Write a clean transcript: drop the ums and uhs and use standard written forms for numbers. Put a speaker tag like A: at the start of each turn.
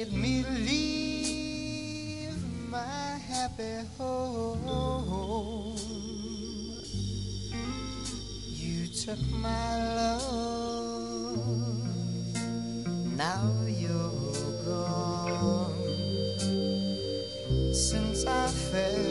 A: let me leave my happy home. You took my love, now you're gone. Since I fell